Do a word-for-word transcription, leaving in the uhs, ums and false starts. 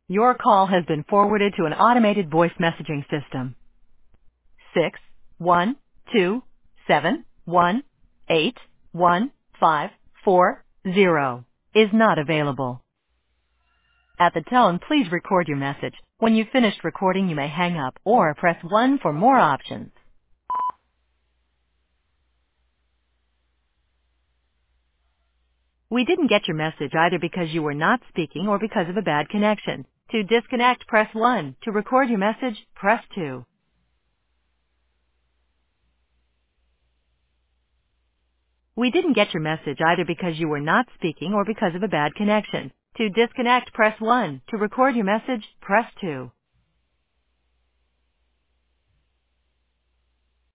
Your call has been forwarded to an automated voice messaging system. Six one two seven one eight one five four zero is not available. At the tone, please record your message. When you've finished recording, you may hang up or press one for more options. We didn't get your message either because you were not speaking or because of a bad connection. To disconnect, press one. To record your message, press two. We didn't get your message either because you were not speaking or because of a bad connection. To disconnect, press one. To record your message, press two.